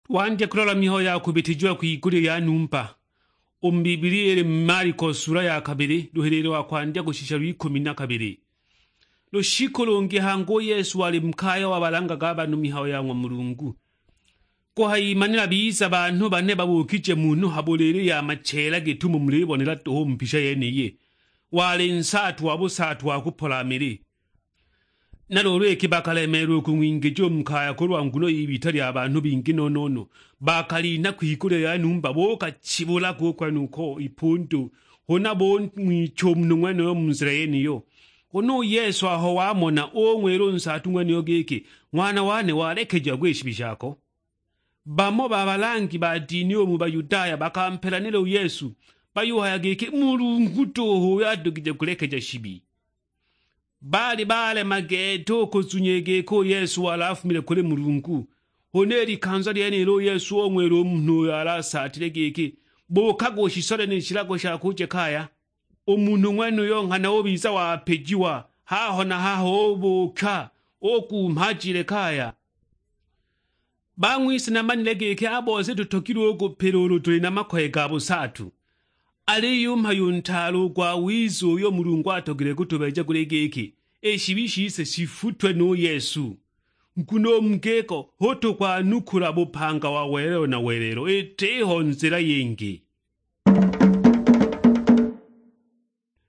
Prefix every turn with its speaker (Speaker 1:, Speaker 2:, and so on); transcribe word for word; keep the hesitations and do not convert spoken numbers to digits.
Speaker 1: Wandya kulola miho yako bitijwa kuigure ya numpa. Umbibiri ere Mariko sura ya kabiri duherero akwandya gushisha rw'ikumi na kabiri. Lushiko longe hango Yesu wali mkaya wabalanga g'abantu mihaho ya Mulungu. Ko hayimanira biza abantu bane babukije muntu habolere ya macera gituma muribonera toho mpisha yeneye. Wale nsatu wabusatu wakupolamire. Naroreke bakalemeru kumwingejo mkaya korwa nguno ibitari abantu bingi nonono bakalina kwikure ya numba boka chibula kokwa nuko ipuntu hona bon mwicho mnumwene yo muzirayeni yo hono Yesu aho wamona omwero nsatu mwene yo geke mwana wane walekeja gweshibishako bamo babalangi ba dini yo mu bayudaya bakamperanira Yesu bayuha geke Mulungu toho yadugije kulekeja shibi bali bale mageto kuzunyege ko Yesu walafumile kule Mulungu honeri kanza lyene lo Yesu omwero muntu yarasatire geke boka goshisore n'ikirago shakuje kaya omuntu mwene yo nkana obiza wapejiwa haho na haho boka okumpajire kaya bamwisi namanile geke abose tutokiro go peroro tuli namakoye gabo satu aliyo mpayuntalo kwa wizo yo Mulungu atogire kutobeja kulegeke eshibishise sifutwe no Yesu nkuno mgeko hoto kwa nukura bupanga wa werero na werero eteho nzira yenge